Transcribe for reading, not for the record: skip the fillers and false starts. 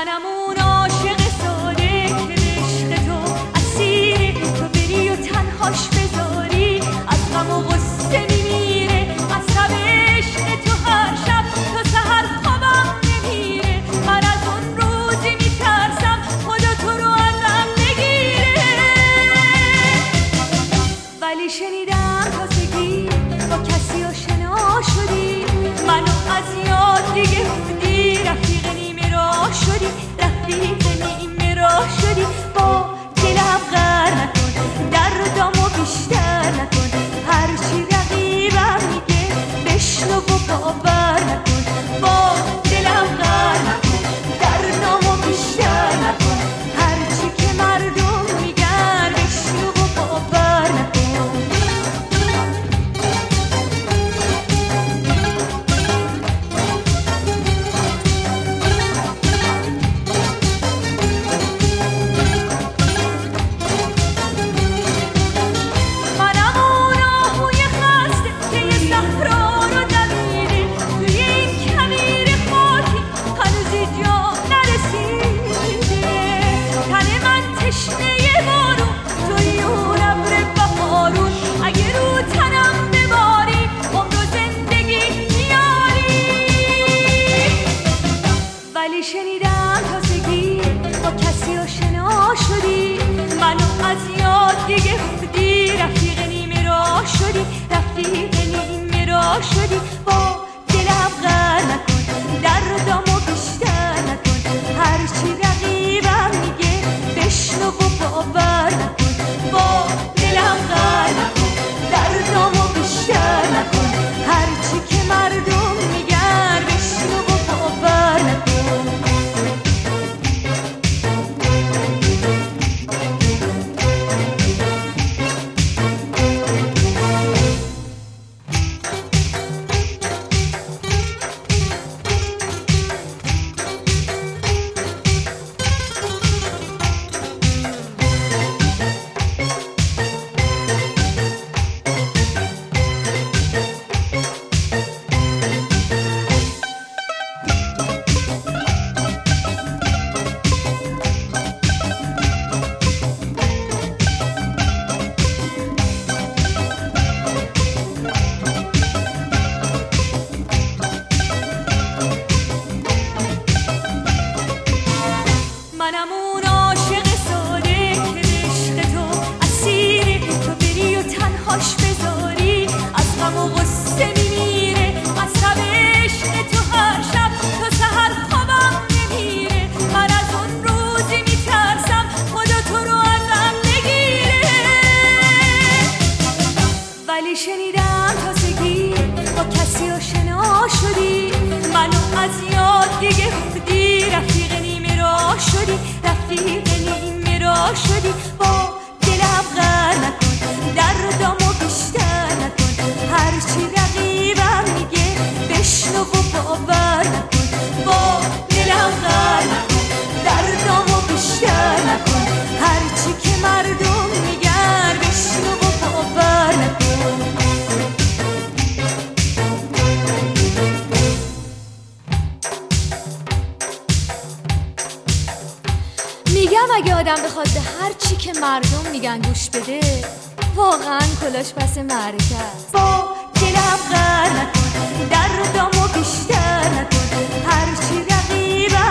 منم اون عاشق ساده که به عشق تو اسیر تو بری و تنهاش بذاری، از غم و غصه میمیره از تب عشق تو هر شب تا سحر خوابم نمیره. من از اون روزی میترسم خدا تو رو ازم بگیره، ولی شنیدم تازگی با کسی آشنا شدی، منو از یاد دیگه بودی، رفیق نیمه راه شدی، رفیق نیمه راه شدی. با دلم غر نکن، دردامو بیشتر نکن، هرچی رقیبم میگه بشنو و باور نکن. با دلم غر نکن، دردامو بیشتر نکن، هرچی که مردم میگن بشنو و باور نکن. شنیدم تازگی با کسی آشنا شدی، منو از یاد دیگه بودی، رفیق نیمه راه شدی، رفیق نیمه راه شدی. با دلم غر نکن، دردامو بیشتر نکن، هرچی رقیبم میگه بشنو و باور نکن. با دلم غر نکن، دردامو بیشتر نکن، هرچی که مردم میگن بشنو و باور نکن. منم اون عاشق ساده که به عشق تو اسیر تو بری و تنهاش بذاری، از غم و غصه میمیره از تب عشق تو هر شب تا سحر خوابم نمیره. من از اون روزی میترسم خدا تو رو ازم بگیره، ولی شنیدم تازگی با کسی آشنا شدی، منو از یاد دیگه بودی، رفیق نیمه راه شدی، رفیق نیمه راه شدی. با دلم غر نکن، دردامو بیشتر نکن، هرچی رقیبم میگه بشنو و باور نکن. با دلم غر نکن، دردامو بیشتر نکن، هرچی که مردم میگن بشنو و باور نکن. میگم اگه آدم بخواد به هر چی که مردم میگن گوش بده، واقعا کلاش پس معرکه است. با دلم غر نکن، دردامو بیشتر نکن، هرچی رقیبم